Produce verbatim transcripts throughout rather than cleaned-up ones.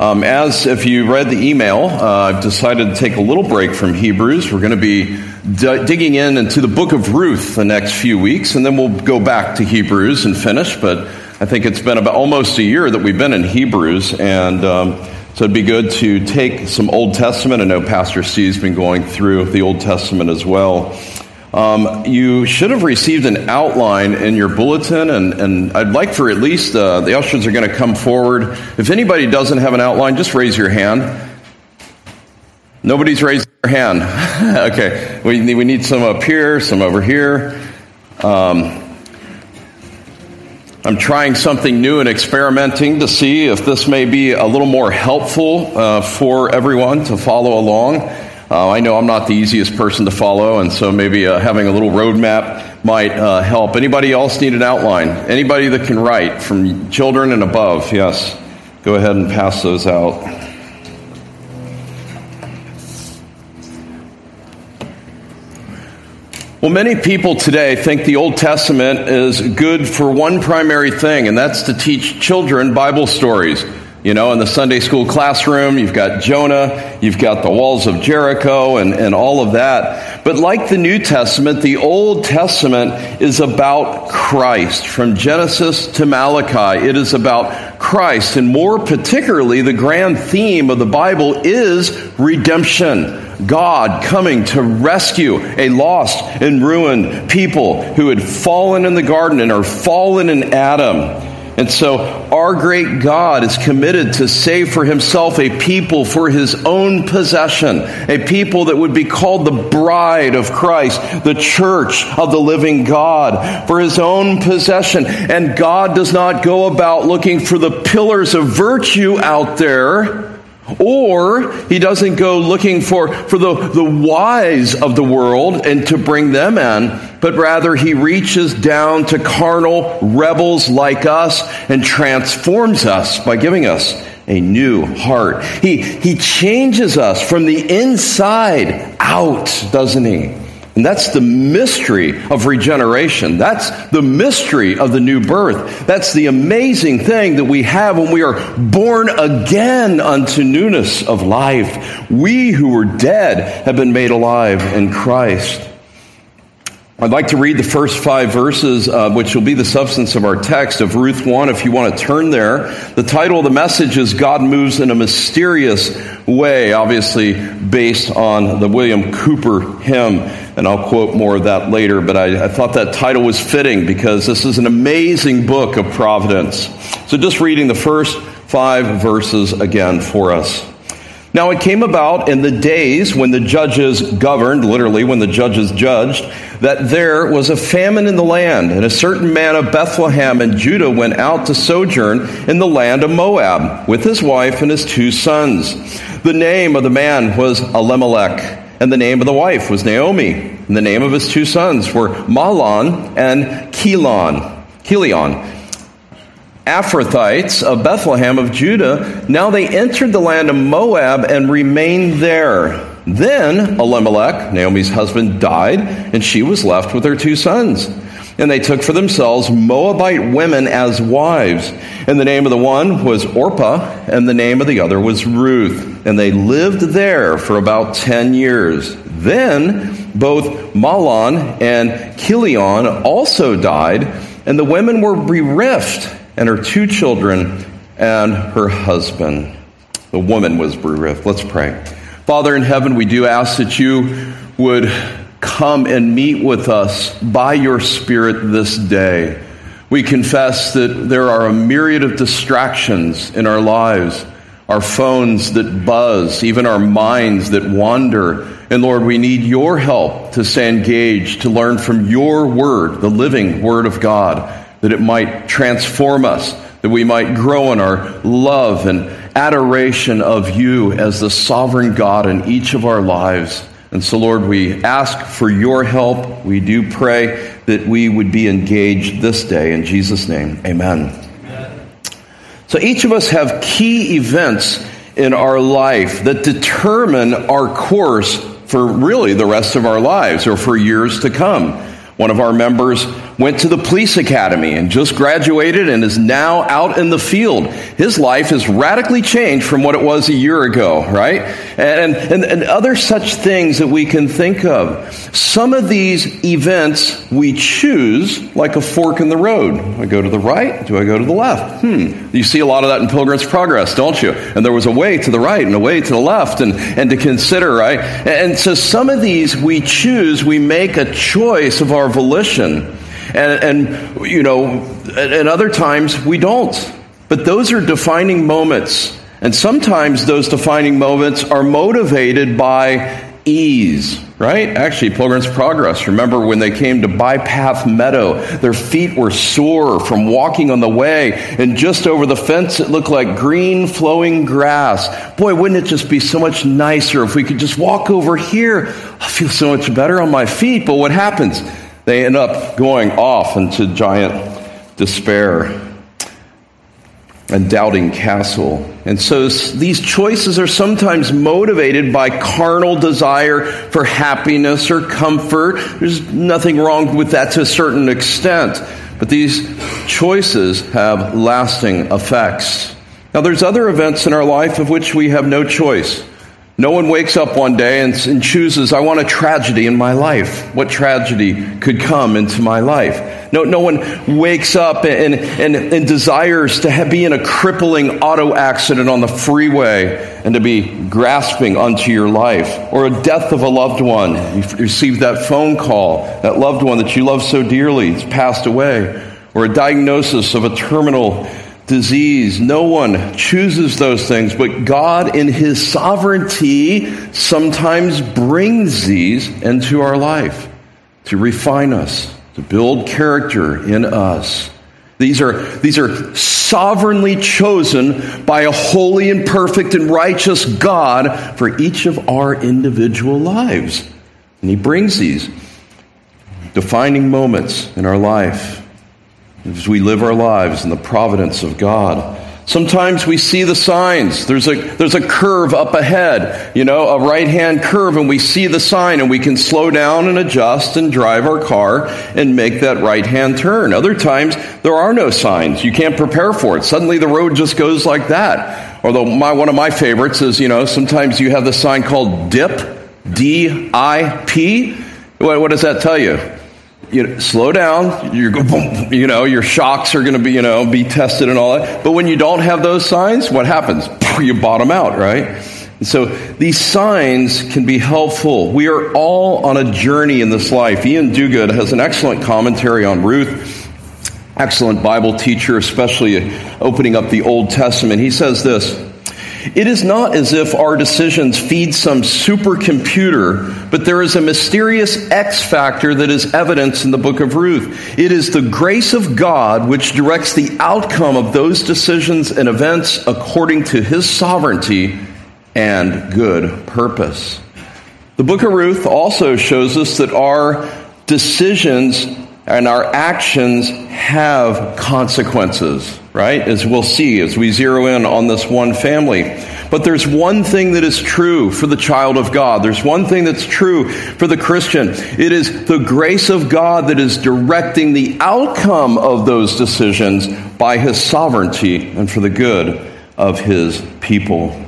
Um, as if you read the email, uh, I've decided to take a little break from Hebrews. We're going to be d- digging in into the book of Ruth the next few weeks, and then we'll go back to Hebrews and finish. But I think it's been about almost a year that we've been in Hebrews, and um, so it'd be good to take some Old Testament. I know Pastor Steve's been going through the Old Testament as well. Um, you should have received an outline in your bulletin, and, and I'd like for at least, uh, the ushers are going to come forward. If anybody doesn't have an outline, just raise your hand. Nobody's raised their hand. Okay, we need, we need some up here, some over here. Um, I'm trying something new and experimenting to see if this may be a little more helpful uh, for everyone to follow along. Uh, I know I'm not the easiest person to follow, and so maybe uh, having a little roadmap might uh, help. Anybody else need an outline? Anybody that can write, from children and above? Yes. Go ahead and pass those out. Well, many people today think the Old Testament is good for one primary thing, and that's to teach children Bible stories. You know, in the Sunday school classroom, you've got Jonah, you've got the walls of Jericho, and, and all of that. But like the New Testament, the Old Testament is about Christ. From Genesis to Malachi, it is about Christ. And more particularly, the grand theme of the Bible is redemption. God coming to rescue a lost and ruined people who had fallen in the garden and are fallen in Adam. And so our great God is committed to save for himself a people for his own possession, a people that would be called the bride of Christ, the church of the living God, for his own possession. And God does not go about looking for the pillars of virtue out there, or he doesn't go looking for, for the, the wise of the world and to bring them in, but rather he reaches down to carnal rebels like us and transforms us by giving us a new heart. He, he changes us from the inside out, doesn't he? And that's the mystery of regeneration. That's the mystery of the new birth. That's the amazing thing that we have when we are born again unto newness of life. We who were dead have been made alive in Christ. I'd like to read the first five verses, uh, which will be the substance of our text of Ruth one, if you want to turn there. The title of the message is God Moves in a Mysterious Way, obviously based on the William Cooper hymn, and I'll quote more of that later, but I, I thought that title was fitting because this is an amazing book of providence. So just reading the first five verses again for us. Now it came about in the days when the judges governed, literally when the judges judged, that there was a famine in the land, and a certain man of Bethlehem in Judah went out to sojourn in the land of Moab with his wife and his two sons. The name of the man was Elimelech, and the name of the wife was Naomi, and the name of his two sons were Mahlon and Chilion. Chilion. Ephrathites of Bethlehem of Judah, now they entered the land of Moab and remained there. Then Elimelech, Naomi's husband, died, and she was left with her two sons. And they took for themselves Moabite women as wives. And the name of the one was Orpah, and the name of the other was Ruth. And they lived there for about ten years. Then both Mahlon and Chilion also died, and the women were bereft, and her two children and her husband. The woman was bereft. Let's pray. Father in heaven, we do ask that you would come and meet with us by your Spirit this day. We confess that there are a myriad of distractions in our lives, our phones that buzz, even our minds that wander. And Lord, we need your help to stay engaged, to learn from your word, the living word of God, that it might transform us, that we might grow in our love and adoration of you as the sovereign God in each of our lives. And so, Lord, we ask for your help. We do pray that we would be engaged this day. In Jesus' name, amen. Amen. So each of us have key events in our life that determine our course for really the rest of our lives or for years to come. One of our members went to the police academy and just graduated and is now out in the field. His life has radically changed from what it was a year ago, right? And, and, and other such things that we can think of. Some of these events we choose like a fork in the road. Do I go to the right? Do I go to the left? Hmm. You see a lot of that in Pilgrim's Progress, don't you? And there was a way to the right and a way to the left and, and to consider, right? And so some of these we choose, we make a choice of our volition. And, and, you know, and other times we don't. But those are defining moments. And sometimes those defining moments are motivated by ease, right? Actually, Pilgrim's Progress, remember when they came to Bypath Meadow, their feet were sore from walking on the way, and just over the fence it looked like green flowing grass. Boy, wouldn't it just be so much nicer if we could just walk over here? I feel so much better on my feet. But what happens? They end up going off into giant despair and Doubting Castle. And so these choices are sometimes motivated by carnal desire for happiness or comfort. There's nothing wrong with that to a certain extent. But these choices have lasting effects. Now, there's other events in our life of which we have no choice. No one wakes up one day and, and chooses, I want a tragedy in my life. What tragedy could come into my life? No, no one wakes up and, and, and desires to have, be in a crippling auto accident on the freeway and to be grasping onto your life. Or a death of a loved one. You received that phone call, that loved one that you love so dearly has passed away. Or a diagnosis of a terminal disease. No one chooses those things, but God in His sovereignty sometimes brings these into our life to refine us, to build character in us. These are, these are sovereignly chosen by a holy and perfect and righteous God for each of our individual lives. And He brings these defining moments in our life as we live our lives in the providence of God. Sometimes we see the signs. There's a there's a curve up ahead, you know, a right-hand curve, and we see the sign, and we can slow down and adjust and drive our car and make that right-hand turn. Other times, there are no signs. You can't prepare for it. Suddenly, the road just goes like that. Although my one of my favorites is, you know, sometimes you have the sign called DIP, D I P. What, what does that tell you? You know, slow down. You're, you know, your shocks are going to be, you know, be tested and all that. But when you don't have those signs, what happens? You bottom out, right? And so these signs can be helpful. We are all on a journey in this life. Ian Duguid has an excellent commentary on Ruth. Excellent Bible teacher, especially opening up the Old Testament. He says this: it is not as if our decisions feed some supercomputer, but there is a mysterious X factor that is evidenced in the book of Ruth. It is the grace of God which directs the outcome of those decisions and events according to His sovereignty and good purpose. The book of Ruth also shows us that our decisions and our actions have consequences, right? As we'll see as we zero in on this one family. But there's one thing that is true for the child of God. There's one thing that's true for the Christian. It is the grace of God that is directing the outcome of those decisions by His sovereignty and for the good of His people.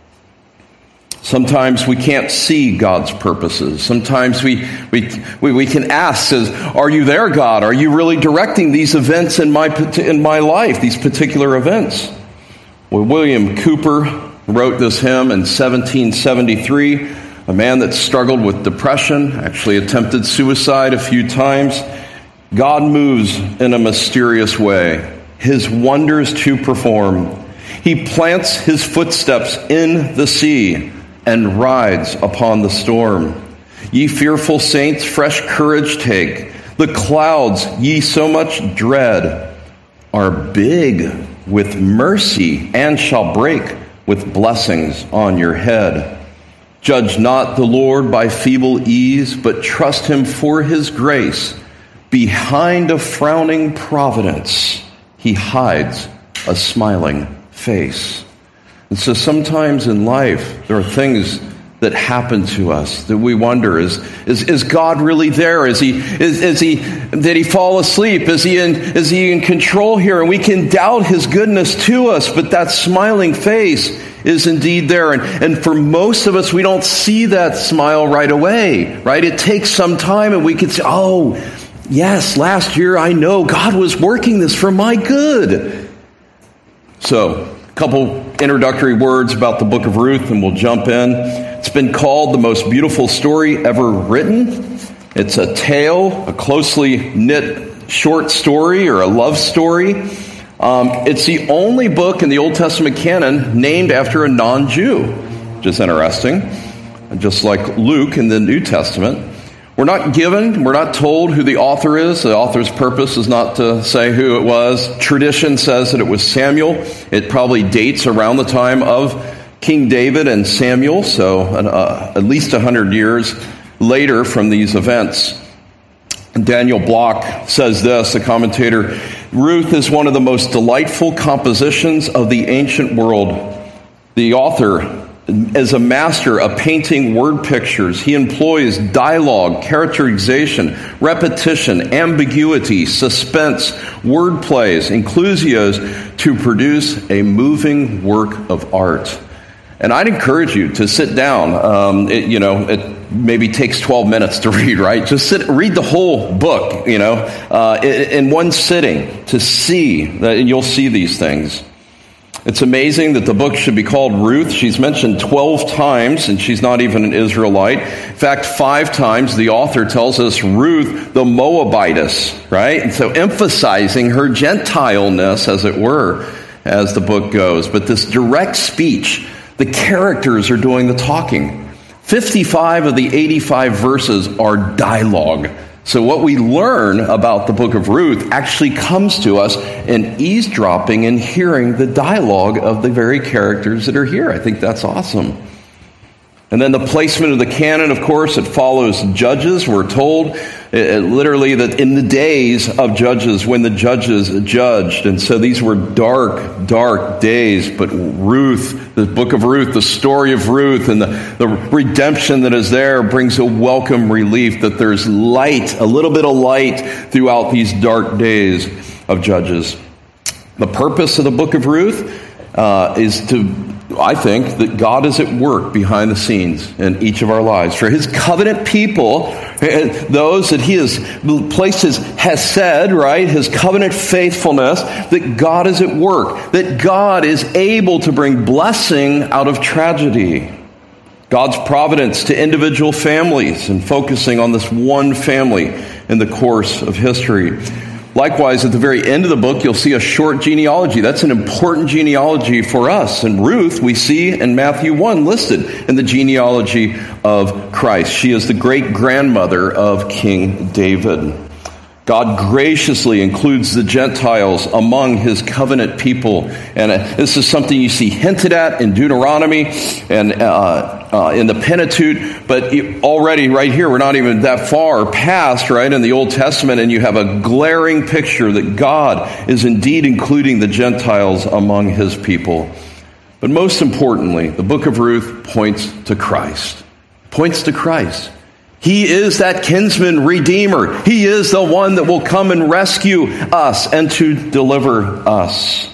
Sometimes we can't see God's purposes. Sometimes we, we we we can ask, says, "Are you there, God? Are you really directing these events in my in my life? These particular events?" Well, William Cooper wrote this hymn in seventeen seventy-three. A man that struggled with depression, actually attempted suicide a few times. God moves in a mysterious way, His wonders to perform. He plants His footsteps in the sea and rides upon the storm. Ye fearful saints, fresh courage take. The clouds ye so much dread are big with mercy and shall break with blessings on your head. Judge not the Lord by feeble ease, but trust Him for His grace. Behind a frowning providence, He hides a smiling face. And so sometimes in life, there are things that happen to us that we wonder, is, is, is God really there? Is he, is, is he, did he fall asleep? Is he in, is he in control here? And we can doubt his goodness to us, but that smiling face is indeed there. And, and for most of us, we don't see that smile right away, right? It takes some time and we can say, oh, yes, last year I know God was working this for my good. So, a couple introductory words about the book of Ruth and we'll jump in. It's been called the most beautiful story ever written. It's a tale, a closely knit short story or a love story. Um, it's the only book in the Old Testament canon named after a non-Jew, which is interesting, just like Luke in the New Testament. We're not given, we're not told who the author is. The author's purpose is not to say who it was. Tradition says that it was Samuel. It probably dates around the time of King David and Samuel, so uh, at least one hundred years later from these events. Daniel Block says this, the commentator, Ruth is one of the most delightful compositions of the ancient world. The author is a master of painting word pictures. He employs dialogue, characterization, repetition, ambiguity, suspense, word plays, inclusios to produce a moving work of art. And I'd encourage you to sit down. Um, it, you know, it maybe takes twelve minutes to read, right? Just sit, read the whole book, you know, uh, in, in one sitting to see that, and you'll see these things. It's amazing that the book should be called Ruth. She's mentioned twelve times, and she's not even an Israelite. In fact, five times the author tells us Ruth the Moabitess, right? And so emphasizing her Gentileness, as it were, as the book goes. But this direct speech, the characters are doing the talking. fifty-five of the eighty-five verses are dialogue. So what we learn about the book of Ruth actually comes to us in eavesdropping and hearing the dialogue of the very characters that are here. I think that's awesome. And then the placement of the canon, of course, it follows Judges. We're told it, literally that in the days of Judges, when the judges judged. And so these were dark, dark days. But Ruth, the book of Ruth, the story of Ruth and the, the redemption that is there brings a welcome relief that there's light, a little bit of light throughout these dark days of Judges. The purpose of the book of Ruth uh, is to I think that God is at work behind the scenes in each of our lives. For his covenant people, those that he has placed his hesed, right, his covenant faithfulness, that God is at work, that God is able to bring blessing out of tragedy. God's providence to individual families and focusing on this one family in the course of history. Likewise, at the very end of the book, you'll see a short genealogy. That's an important genealogy for us. And Ruth, we see in Matthew one listed in the genealogy of Christ. She is the great-grandmother of King David. God graciously includes the Gentiles among his covenant people. And uh, this is something you see hinted at in Deuteronomy and uh, uh, in the Pentateuch. But already right here, we're not even that far past, right, in the Old Testament. And you have a glaring picture that God is indeed including the Gentiles among his people. But most importantly, the book of Ruth points to Christ. Points to Christ. He is that kinsman redeemer. He is the one that will come and rescue us and to deliver us.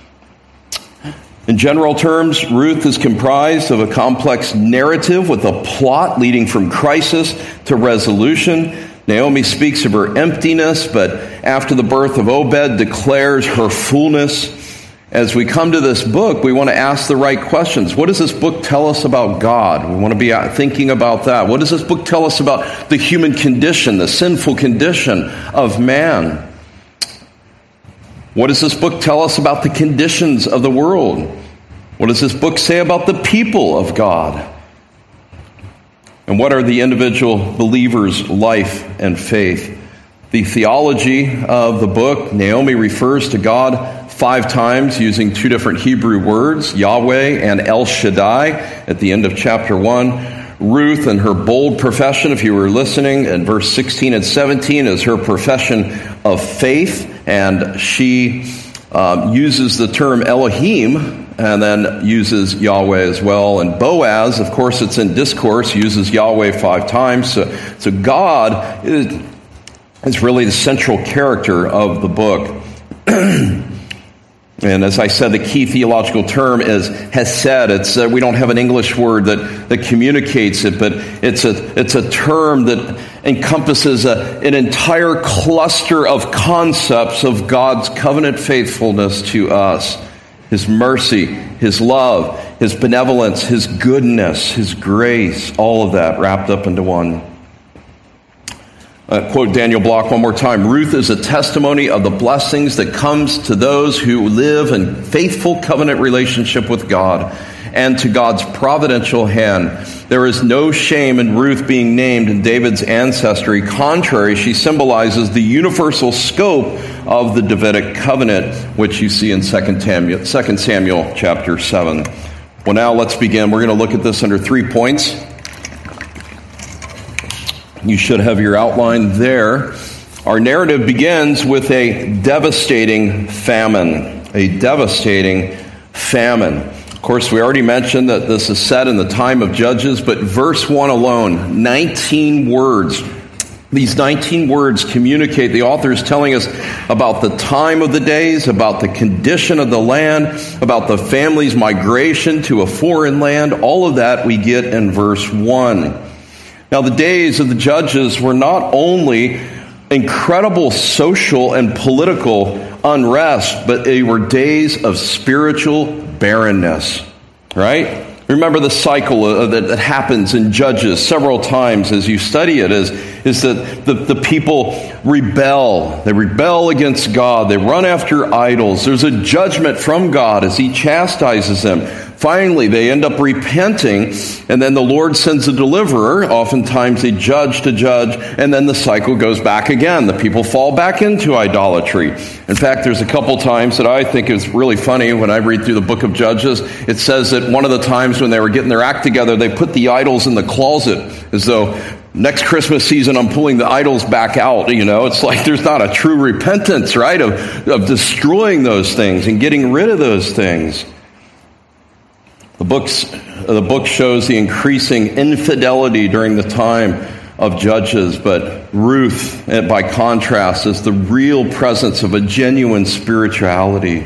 In general terms, Ruth is comprised of a complex narrative with a plot leading from crisis to resolution. Naomi speaks of her emptiness, but after the birth of Obed declares her fullness. As we come to this book, we want to ask the right questions. What does this book tell us about God? We want to be thinking about that. What does this book tell us about the human condition, the sinful condition of man? What does this book tell us about the conditions of the world? What does this book say about the people of God? And what are the individual believers' life and faith? The theology of the book, Naomi refers to God five times using two different Hebrew words, Yahweh and El Shaddai, at the end of chapter one. Ruth and her bold profession, if you were listening, in verse sixteen and seventeen is her profession of faith, and she um, uses the term Elohim and then uses Yahweh as well. And Boaz, of course, it's in discourse, uses Yahweh five times. So, so God is, is really the central character of the book. And as I said, the key theological term is hesed. It's uh, we don't have an English word that, that communicates it, but it's a it's a term that encompasses a, an entire cluster of concepts of God's covenant faithfulness to us. His mercy, His love, His benevolence, His goodness, His grace, all of that wrapped up into one. Uh, quote Daniel Block one more time. Ruth is a testimony of the blessings that comes to those who live in faithful covenant relationship with God and to God's providential hand. There is no shame in Ruth being named in David's ancestry. Contrary, she symbolizes the universal scope of the Davidic covenant, which you see in Second Samuel, Second Samuel chapter seven. Well, now let's begin. We're going to look at this under three points. You should have your outline there. Our narrative begins with a devastating famine. A devastating famine. Of course, we already mentioned that this is set in the time of Judges, but verse one alone, nineteen words. These nineteen words communicate, the author is telling us about the time of the days, about the condition of the land, about the family's migration to a foreign land. All of that we get in verse one. Now, the days of the Judges were not only incredible social and political unrest, but they were days of spiritual barrenness, right? Remember the cycle that, that happens in Judges several times as you study it is, is that the, the people rebel. They rebel against God. They run after idols. There's a judgment from God as He chastises them. Finally, they end up repenting, and then the Lord sends a deliverer, oftentimes a judge to judge, and then the cycle goes back again. The people fall back into idolatry. In fact, there's a couple times that I think is really funny when I read through the book of Judges. It says that one of the times when they were getting their act together, they put the idols in the closet, as though next Christmas season I'm pulling the idols back out. You know, it's like there's not a true repentance, right, of, of destroying those things and getting rid of those things. The books, the book shows the increasing infidelity during the time of Judges, but Ruth, by contrast, is the real presence of a genuine spirituality.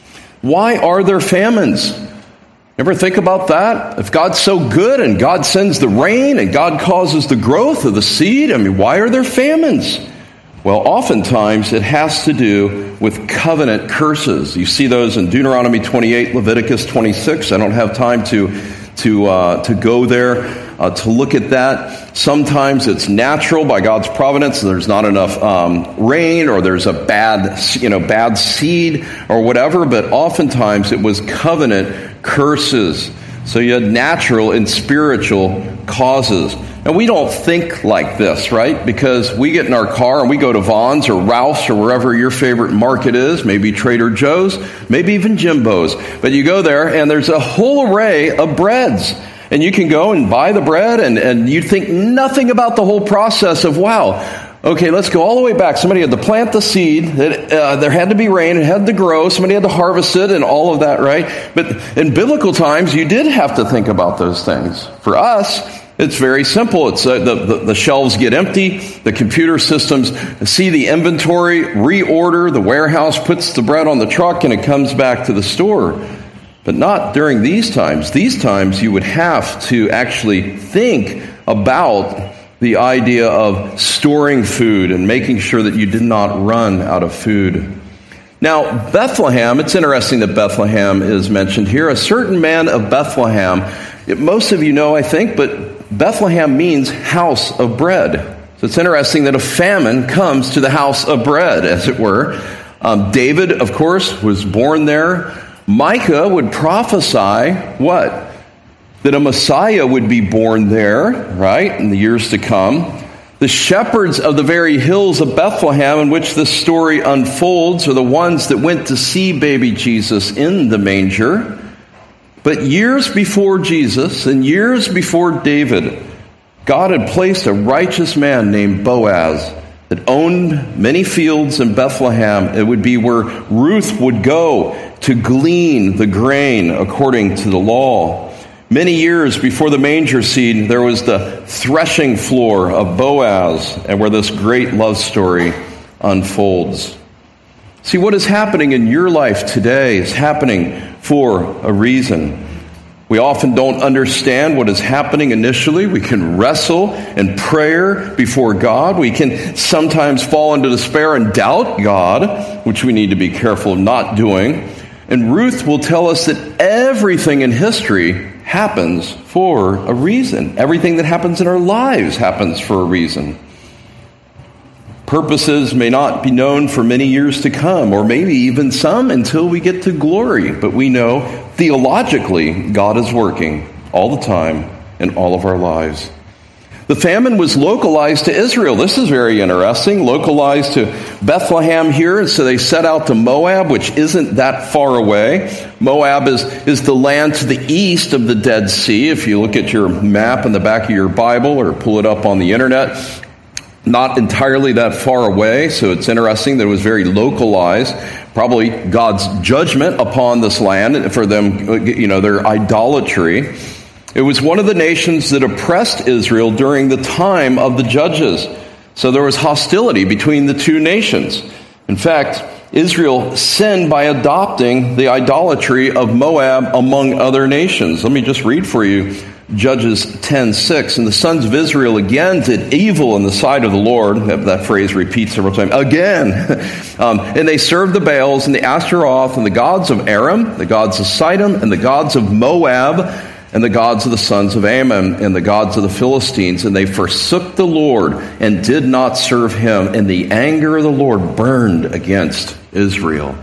Why are there famines? Ever think about that? If God's so good and God sends the rain and God causes the growth of the seed, I mean, why are there famines? Well, oftentimes it has to do with covenant curses. You see those in Deuteronomy twenty-eight, Leviticus twenty-six. I don't have time to to uh, to go there uh, to look at that. Sometimes it's natural by God's providence. There's not enough um, rain, or there's a bad you know bad seed or whatever. But oftentimes it was covenant curses. So you had natural and spiritual causes. And we don't think like this, right? Because we get in our car and we go to Vons or Ralph's or wherever your favorite market is, maybe Trader Joe's, maybe even Jimbo's. But you go there and there's a whole array of breads. And you can go and buy the bread and, and you think nothing about the whole process of, wow, okay, let's go all the way back. Somebody had to plant the seed. It, uh, there had to be rain. It had to grow. Somebody had to harvest it and all of that, right? But in biblical times, you did have to think about those things. For us, it's very simple. It's uh, the, the, the shelves get empty. The computer systems see the inventory, reorder. The warehouse puts the bread on the truck, and it comes back to the store. But not during these times. These times, you would have to actually think about the idea of storing food and making sure that you did not run out of food. Now, Bethlehem, it's interesting that Bethlehem is mentioned here. A certain man of Bethlehem, most of you know, I think, but Bethlehem means house of bread. So it's interesting that a famine comes to the house of bread, as it were. Um, David, of course, was born there. Micah would prophesy what? That a Messiah would be born there, right, in the years to come. The shepherds of the very hills of Bethlehem in which this story unfolds are the ones that went to see baby Jesus in the manger. But years before Jesus and years before David, God had placed a righteous man named Boaz that owned many fields in Bethlehem. It would be where Ruth would go to glean the grain according to the law. Many years before the manger scene, there was the threshing floor of Boaz, and where this great love story unfolds. See, what is happening in your life today is happening for a reason. We often don't understand what is happening initially. We can wrestle in prayer before God. We can sometimes fall into despair and doubt God, which we need to be careful of not doing. And Ruth will tell us that everything in history happens for a reason. Everything that happens in our lives happens for a reason. Purposes may not be known for many years to come, or maybe even some until we get to glory. But we know theologically God is working all the time in all of our lives. The famine was localized to Israel. This is very interesting. Localized to Bethlehem here, and so they set out to Moab, which isn't that far away. Moab is, is the land to the east of the Dead Sea. If you look at your map in the back of your Bible or pull it up on the internet, not entirely that far away, so it's interesting that it was very localized. Probably God's judgment upon this land for them, you know, their idolatry. It was one of the nations that oppressed Israel during the time of the judges. So there was hostility between the two nations. In fact, Israel sinned by adopting the idolatry of Moab among other nations. Let me just read for you Judges ten six. And the sons of Israel again did evil in the sight of the Lord. That, that phrase repeats several times. Again. um, and they served the Baals and the Ashtaroth and the gods of Aram, the gods of Sidon, and the gods of Moab, and the gods of the sons of Ammon, and the gods of the Philistines. And they forsook the Lord and did not serve him. And the anger of the Lord burned against Israel.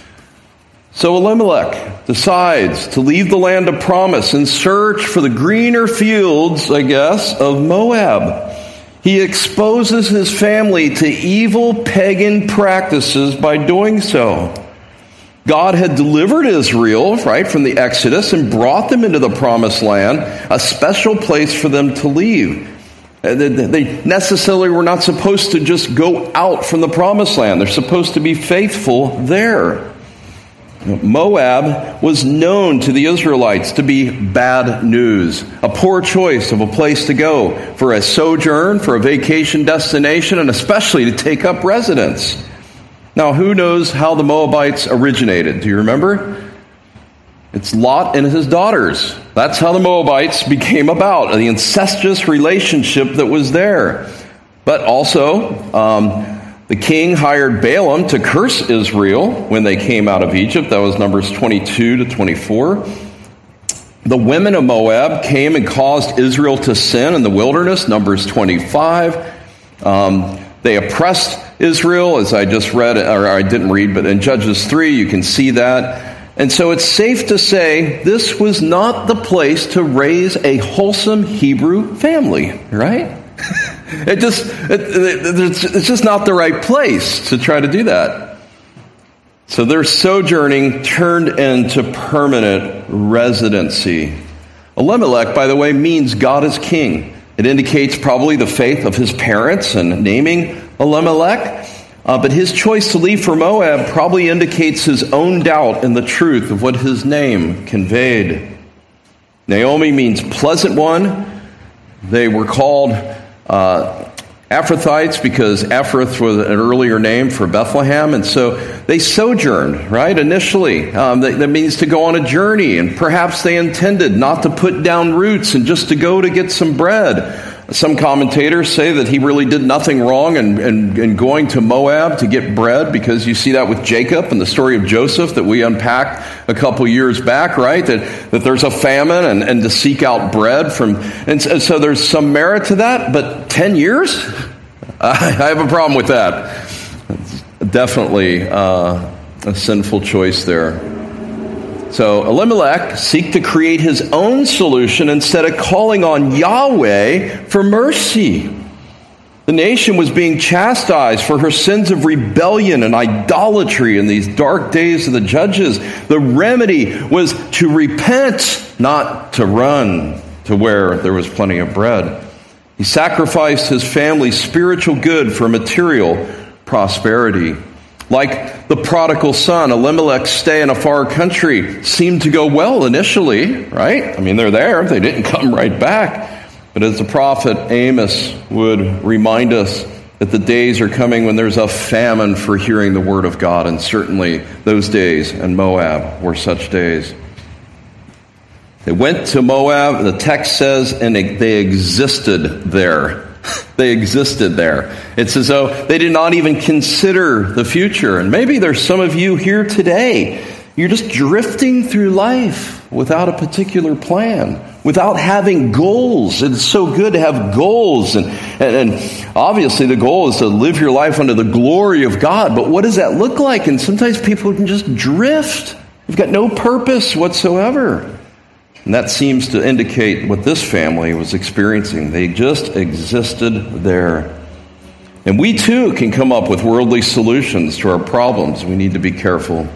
So Elimelech decides to leave the land of promise and search for the greener fields, I guess, of Moab. He exposes his family to evil pagan practices by doing so. God had delivered Israel, right, from the Exodus and brought them into the promised land, a special place for them to leave. They necessarily were not supposed to just go out from the promised land. They're supposed to be faithful there. Moab was known to the Israelites to be bad news, a poor choice of a place to go for a sojourn, for a vacation destination, and especially to take up residence. Now, who knows how the Moabites originated? Do you remember? It's Lot and his daughters. That's how the Moabites became about, the incestuous relationship that was there. But also, um, the king hired Balaam to curse Israel when they came out of Egypt. That was Numbers twenty-two to twenty-four. The women of Moab came and caused Israel to sin in the wilderness, Numbers twenty-five. Um, they oppressed Israel, as I just read, or I didn't read, but in Judges three, you can see that. And so it's safe to say this was not the place to raise a wholesome Hebrew family, right? It just, it, it, it's just not the right place to try to do that. So their sojourning turned into permanent residency. Elimelech, by the way, means God is king. It indicates probably the faith of his parents in naming Elimelech. Uh, but his choice to leave for Moab probably indicates his own doubt in the truth of what his name conveyed. Naomi means pleasant one. They were called Uh, Ephrathites because Ephrath was an earlier name for Bethlehem, and so they sojourned, right, initially. Um, that, that means to go on a journey, and perhaps they intended not to put down roots and just to go to get some bread. Some commentators say that he really did nothing wrong in, in, in going to Moab to get bread, because you see that with Jacob and the story of Joseph that we unpacked a couple years back, right? That, that there's a famine and, and to seek out bread from, and so, so there's some merit to that, but ten years? I, I have a problem with that. It's definitely uh, a sinful choice there. So Elimelech seeked to create his own solution instead of calling on Yahweh for mercy. The nation was being chastised for her sins of rebellion and idolatry in these dark days of the judges. The remedy was to repent, not to run to where there was plenty of bread. He sacrificed his family's spiritual good for material prosperity. Like the prodigal son, Elimelech's stay in a far country seemed to go well initially, right? I mean, they're there. They didn't come right back. But as the prophet Amos would remind us, that the days are coming when there's a famine for hearing the word of God, and certainly those days in Moab were such days. They went to Moab, the text says, and they existed there. They existed there. It's as though they did not even consider the future. And maybe there's some of you here today. You're just drifting through life without a particular plan, without having goals. It's so good to have goals. And, and, and obviously the goal is to live your life under the glory of God. But what does that look like? And sometimes people can just drift. You've got no purpose whatsoever. And that seems to indicate what this family was experiencing. They just existed there. And we too can come up with worldly solutions to our problems. We need to be careful.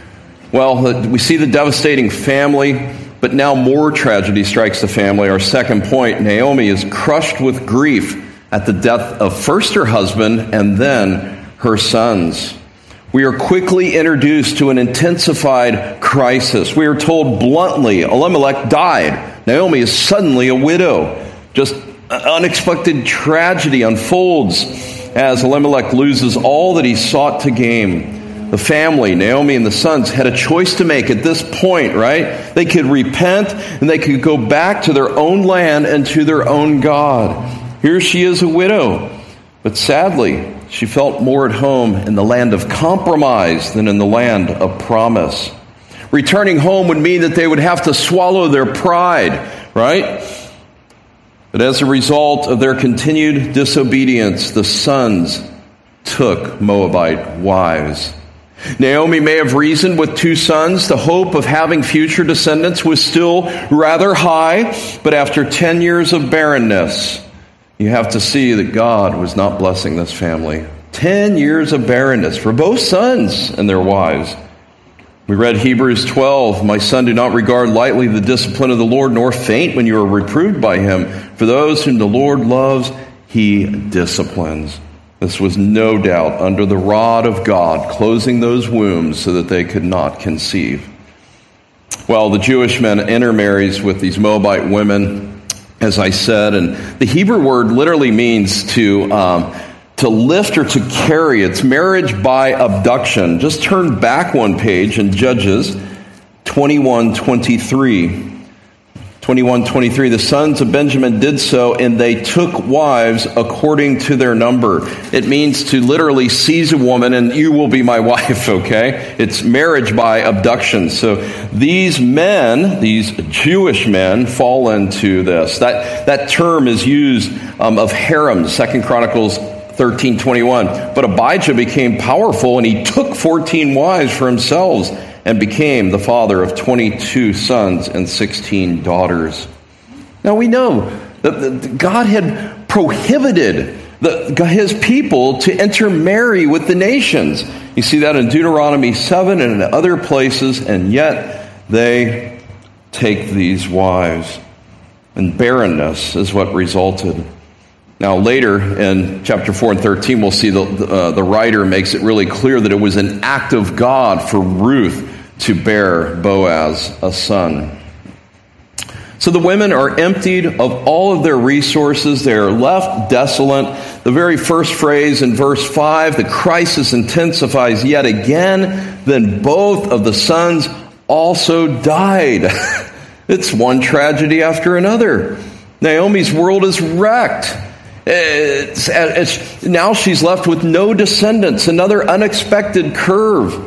Well, we see the devastating family, but now more tragedy strikes the family. Our second point, Naomi is crushed with grief at the death of first her husband and then her sons. We are quickly introduced to an intensified crisis. We are told bluntly, Elimelech died. Naomi is suddenly a widow. Just unexpected tragedy unfolds as Elimelech loses all that he sought to gain. The family, Naomi and the sons, had a choice to make at this point, right? They could repent and they could go back to their own land and to their own God. Here she is a widow, but sadly, she felt more at home in the land of compromise than in the land of promise. Returning home would mean that they would have to swallow their pride, right? But as a result of their continued disobedience, the sons took Moabite wives. Naomi may have reasoned with two sons. The hope of having future descendants was still rather high, but after ten years of barrenness, you have to see that God was not blessing this family. Ten years of barrenness for both sons and their wives. We read Hebrews twelve, "My son, do not regard lightly the discipline of the Lord, nor faint when you are reproved by him. For those whom the Lord loves, he disciplines." This was no doubt under the rod of God, closing those wombs so that they could not conceive. Well, the Jewish man intermarries with these Moabite women, as I said, and the Hebrew word literally means to um, to lift or to carry. It's marriage by abduction. Just turn back one page in Judges twenty-one twenty-three. twenty-one twenty-three, the sons of Benjamin did so, and they took wives according to their number. It means to literally seize a woman, and you will be my wife, okay? It's marriage by abduction. So these men, these Jewish men, fall into this. That that term is used um, of harems, Second Chronicles thirteen twenty-one. But Abijah became powerful, and he took fourteen wives for himself, and became the father of twenty-two sons and sixteen daughters. Now we know that God had prohibited the, his people to intermarry with the nations. You see that in Deuteronomy seven and in other places, and yet they take these wives. And barrenness is what resulted. Now later in chapter four and thirteen, we'll see the, uh, the writer makes it really clear that it was an act of God for Ruth to bear Boaz a son. So the women are emptied of all of their resources. They are left desolate. The very first phrase in verse five, the crisis intensifies yet again. Then both of the sons also died. It's one tragedy after another. Naomi's world is wrecked. It's, it's, now she's left with no descendants. Another unexpected curve.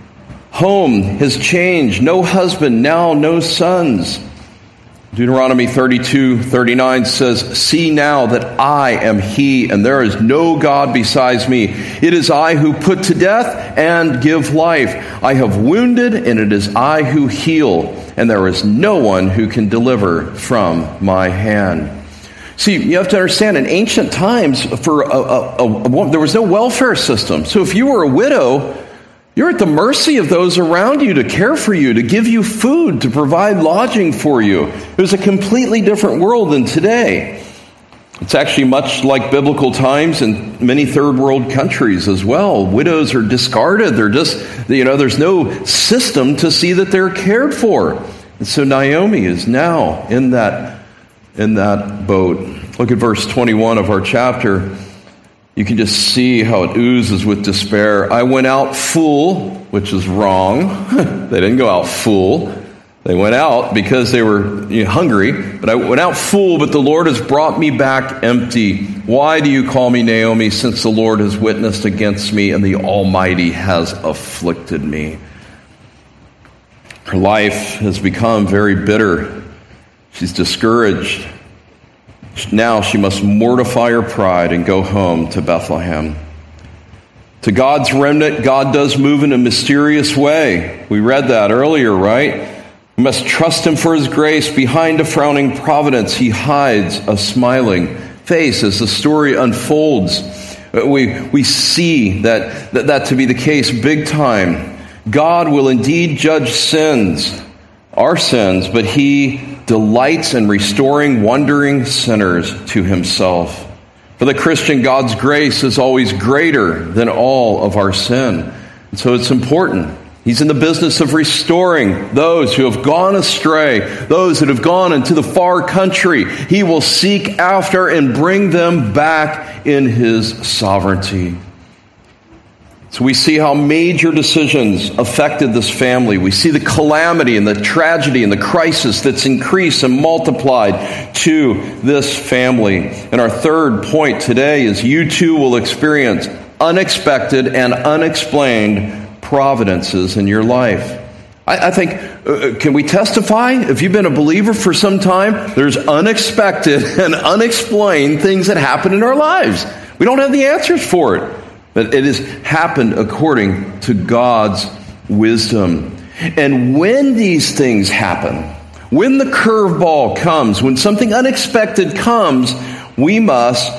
Home has changed. No husband, now no sons. Deuteronomy thirty-two thirty-nine says, "See now that I am he, and there is no God besides me. It is I who put to death and give life. I have wounded, and it is I who heal, and there is no one who can deliver from my hand." See, you have to understand, in ancient times, for a, a, a, a, there was no welfare system. So if you were a widow, you're at the mercy of those around you to care for you, to give you food, to provide lodging for you. It was a completely different world than today. It's actually much like biblical times in many third world countries as well. Widows are discarded. They're just, you know, there's no system to see that they're cared for. And so Naomi is now in that, in that boat. Look at verse twenty-one of our chapter. You can just see how it oozes with despair. I went out full, which is wrong. They didn't go out full. They went out because they were you know, hungry. But I went out full, but the Lord has brought me back empty. Why do you call me Naomi, since the Lord has witnessed against me and the Almighty has afflicted me? Her life has become very bitter. She's discouraged. Now she must mortify her pride and go home to Bethlehem. To God's remnant, God does move in a mysterious way. We read that earlier, right? We must trust Him for His grace. Behind a frowning providence, He hides a smiling face. As the story unfolds, we, we see that, that, that to be the case big time. God will indeed judge sins, our sins, but He delights in restoring wandering sinners to Himself. For the Christian, God's grace is always greater than all of our sin. And so it's important. He's in the business of restoring those who have gone astray, those that have gone into the far country. He will seek after and bring them back in His sovereignty. So we see how major decisions affected this family. We see the calamity and the tragedy and the crisis that's increased and multiplied to this family. And our third point today is you too will experience unexpected and unexplained providences in your life. I, I think, uh, can we testify? If you've been a believer for some time, there's unexpected and unexplained things that happen in our lives. We don't have the answers for it. But it has happened according to God's wisdom. And when these things happen, when the curveball comes, when something unexpected comes, we must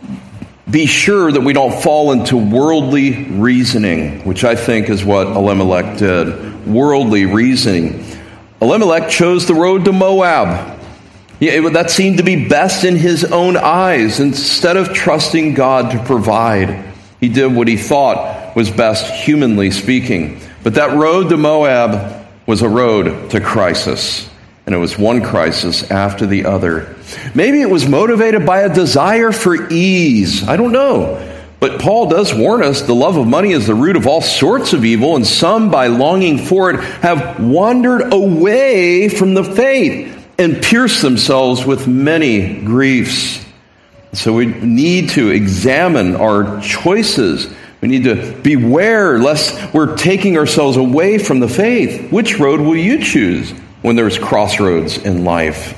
be sure that we don't fall into worldly reasoning, which I think is what Elimelech did. Worldly reasoning. Elimelech chose the road to Moab. Yeah, that seemed to be best in his own eyes, instead of trusting God to provide. He did what he thought was best, humanly speaking. But that road to Moab was a road to crisis. And it was one crisis after the other. Maybe it was motivated by a desire for ease. I don't know. But Paul does warn us the love of money is the root of all sorts of evil. And some, by longing for it, have wandered away from the faith and pierced themselves with many griefs. So we need to examine our choices. We need to beware lest we're taking ourselves away from the faith. Which road will you choose when there's crossroads in life?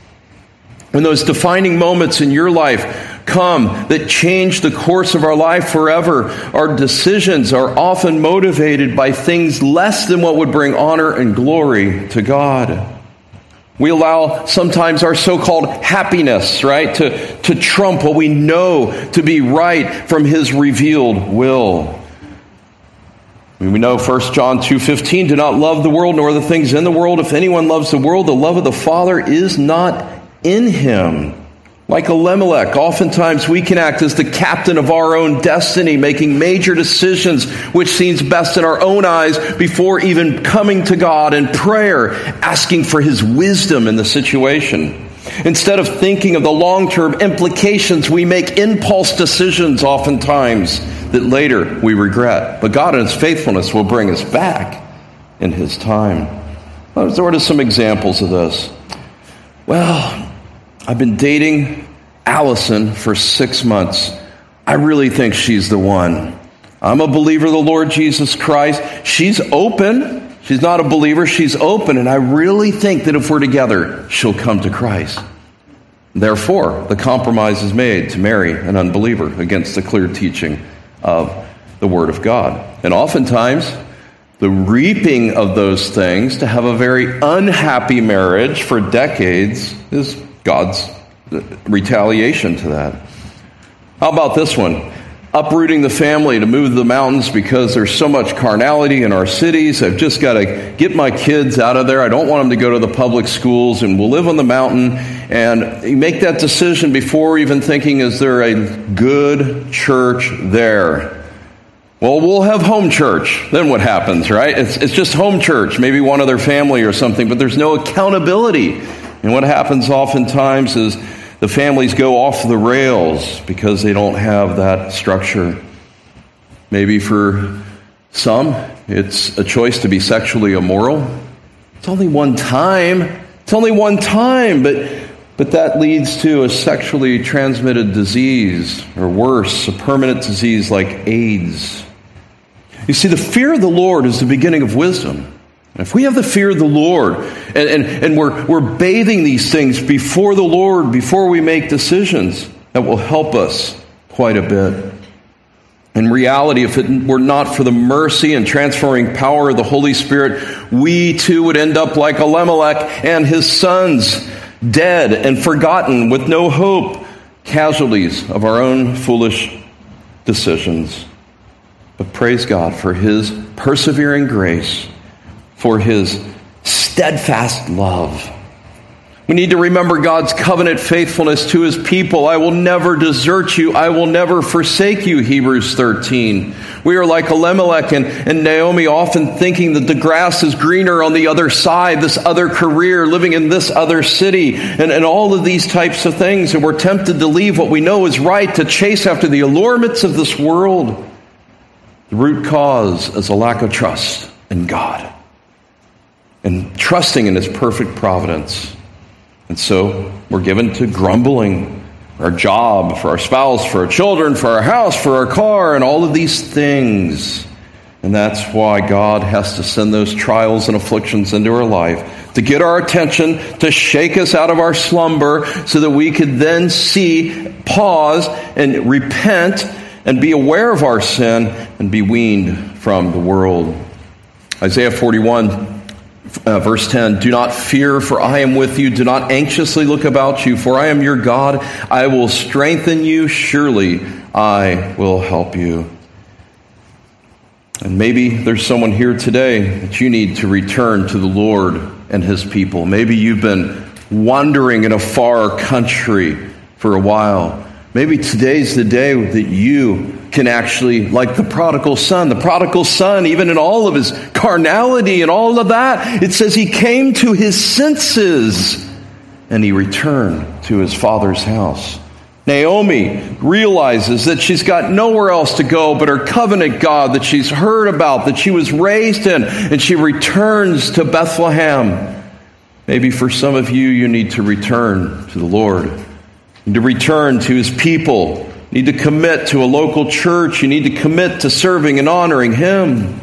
When those defining moments in your life come that change the course of our life forever, our decisions are often motivated by things less than what would bring honor and glory to God. We allow sometimes our so-called happiness, right, to, to trump what we know to be right from His revealed will. We know First John two fifteen, do not love the world nor the things in the world. If anyone loves the world, the love of the Father is not in him. Like Elimelech, oftentimes we can act as the captain of our own destiny, making major decisions which seems best in our own eyes before even coming to God in prayer, asking for His wisdom in the situation. Instead of thinking of the long-term implications, we make impulse decisions oftentimes that later we regret. But God in His faithfulness will bring us back in His time. What are some examples of this? Well, I've been dating Allison for six months. I really think she's the one. I'm a believer of the Lord Jesus Christ. She's open. She's not a believer. She's open. And I really think that if we're together, she'll come to Christ. Therefore, the compromise is made to marry an unbeliever against the clear teaching of the Word of God. And oftentimes, the reaping of those things to have a very unhappy marriage for decades is God's retaliation to that. How about this one? uprooting the family to move to the mountains because there's so much carnality in our cities. I've just got to get my kids out of there. I don't want them to go to the public schools, and we'll live on the mountain. And you make that decision before even thinking, is there a good church there? Well, we'll have home church. Then what happens, right? It's, it's just home church, maybe one other family or something, but there's no accountability. And what happens oftentimes is the families go off the rails because they don't have that structure. Maybe for some, it's a choice to be sexually immoral. It's only one time. It's only one time, but but that leads to a sexually transmitted disease, or worse, a permanent disease like AIDS. You see, the fear of the Lord is the beginning of wisdom. If we have the fear of the Lord, and, and, and we're, we're bathing these things before the Lord, before we make decisions, that will help us quite a bit. In reality, if it were not for the mercy and transforming power of the Holy Spirit, we too would end up like Elimelech and his sons, dead and forgotten with no hope, casualties of our own foolish decisions. But praise God for his persevering grace, for his steadfast love. We need to remember God's covenant faithfulness to his people. I will never desert you. I will never forsake you, Hebrews thirteen. We are like Elimelech and, and Naomi, often thinking that the grass is greener on the other side, this other career, living in this other city, and, and all of these types of things. And we're tempted to leave what we know is right, to chase after the allurements of this world. The root cause is a lack of trust in God and trusting in his perfect providence. And so we're given to grumbling for our job, for our spouse, for our children, for our house, for our car, and all of these things. And that's why God has to send those trials and afflictions into our life, to get our attention, to shake us out of our slumber, so that we could then see, pause, and repent, and be aware of our sin, and be weaned from the world. Isaiah forty-one, Uh, verse ten, do not fear, for I am with you. Do not anxiously look about you, for I am your God. I will strengthen you. Surely I will help you. And maybe there's someone here today that you need to return to the Lord and his people. Maybe you've been wandering in a far country for a while. Maybe today's the day that you can actually, like the prodigal son, the prodigal son, even in all of his carnality and all of that, it says he came to his senses and he returned to his father's house. Naomi realizes that she's got nowhere else to go but her covenant God that she's heard about, that she was raised in, and she returns to Bethlehem. Maybe for some of you, you need to return to the Lord, and to return to his people. You need to commit to a local church. You need to commit to serving and honoring him.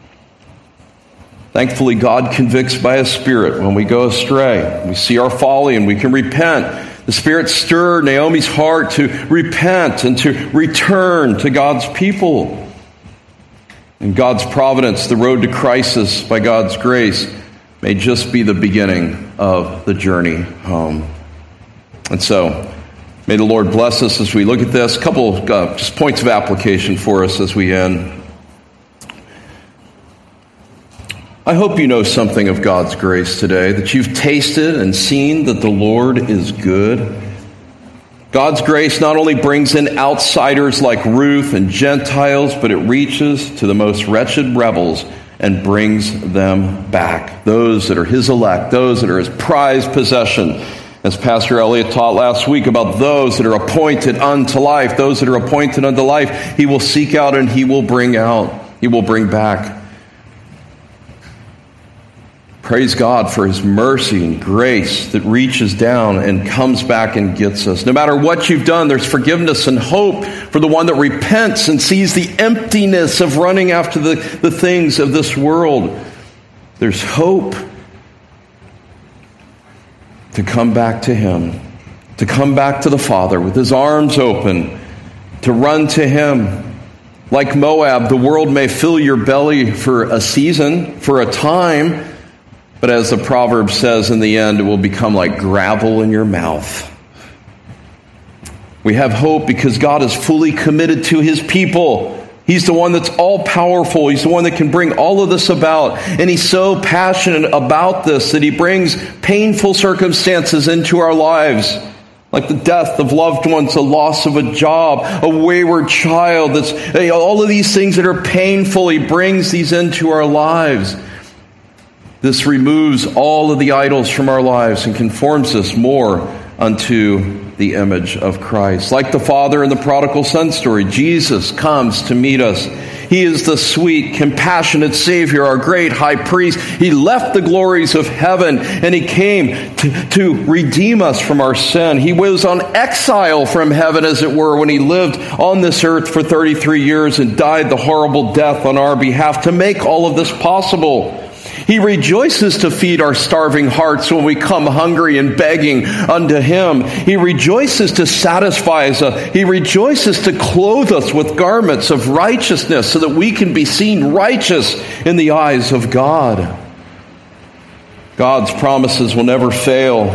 Thankfully, God convicts by his Spirit when we go astray. We see our folly and we can repent. The Spirit stirred Naomi's heart to repent and to return to God's people. In God's providence, the road to crisis by God's grace may just be the beginning of the journey home. And so, may the Lord bless us as we look at this. A couple of uh, just points of application for us as we end. I hope you know something of God's grace today, that you've tasted and seen that the Lord is good. God's grace not only brings in outsiders like Ruth and Gentiles, but it reaches to the most wretched rebels and brings them back. Those that are his elect, those that are his prized possession. As Pastor Elliott taught last week about those that are appointed unto life, those that are appointed unto life, he will seek out and he will bring out. He will bring back. Praise God for his mercy and grace that reaches down and comes back and gets us. No matter what you've done, there's forgiveness and hope for the one that repents and sees the emptiness of running after the, the things of this world. There's hope to come back to him, to come back to the Father with his arms open, to run to him. Like Moab, the world may fill your belly for a season, for a time, but as the proverb says, in the end, it will become like gravel in your mouth. We have hope because God is fully committed to his people. He's the one that's all-powerful. He's the one that can bring all of this about. And he's so passionate about this that he brings painful circumstances into our lives, like the death of loved ones, the loss of a job, a wayward child. That's all of these things that are painful. He brings these into our lives. This removes all of the idols from our lives and conforms us more unto the image of Christ. Like the father in the prodigal son story, Jesus comes to meet us. He is the sweet, compassionate Savior, our great high priest. He left the glories of heaven and he came to, to redeem us from our sin. He was on exile from heaven, as it were, when he lived on this earth for thirty-three years and died the horrible death on our behalf to make all of this possible. He rejoices to feed our starving hearts when we come hungry and begging unto him. He rejoices to satisfy us. He rejoices to clothe us with garments of righteousness so that we can be seen righteous in the eyes of God. God's promises will never fail.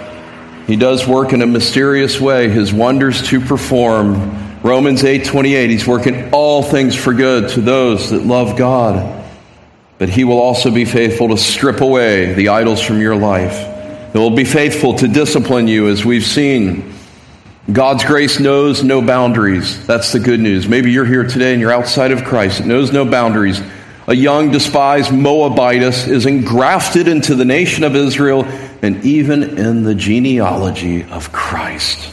He does work in a mysterious way, his wonders to perform. Romans eight twenty-eight, he's working all things for good to those that love God. But he will also be faithful to strip away the idols from your life. He will be faithful to discipline you, as we've seen. God's grace knows no boundaries. That's the good news. Maybe you're here today and you're outside of Christ. It knows no boundaries. A young, despised Moabitess is engrafted into the nation of Israel and even in the genealogy of Christ.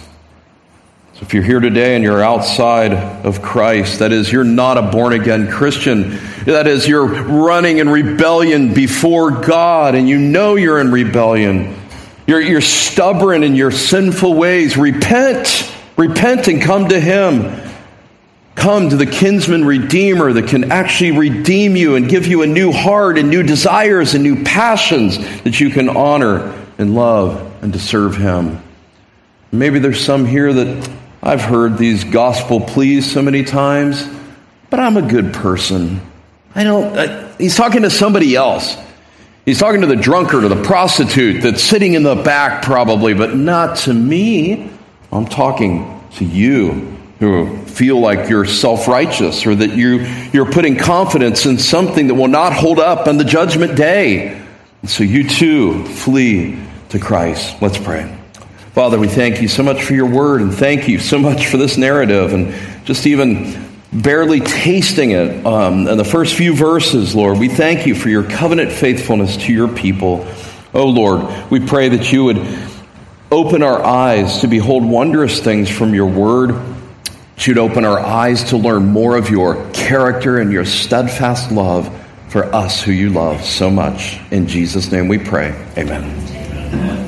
So if you're here today and you're outside of Christ, that is, you're not a born-again Christian, that is, you're running in rebellion before God, and you know you're in rebellion. You're, you're stubborn in your sinful ways. Repent. Repent and come to him. Come to the kinsman redeemer that can actually redeem you and give you a new heart and new desires and new passions that you can honor and love and to serve him. Maybe there's some here that I've heard these gospel pleas so many times, but I'm a good person. I don't, I, he's talking to somebody else. He's talking to the drunkard or the prostitute that's sitting in the back probably, but not to me. I'm talking to you who feel like you're self-righteous or that you, you're putting confidence in something that will not hold up on the judgment day. And so you too flee to Christ. Let's pray. Father, we thank you so much for your word, and thank you so much for this narrative, and just even barely tasting it um, in the first few verses, Lord. We thank you for your covenant faithfulness to your people. Oh, Lord, we pray that you would open our eyes to behold wondrous things from your word. That you'd open our eyes to learn more of your character and your steadfast love for us who you love so much. In Jesus' name we pray. Amen.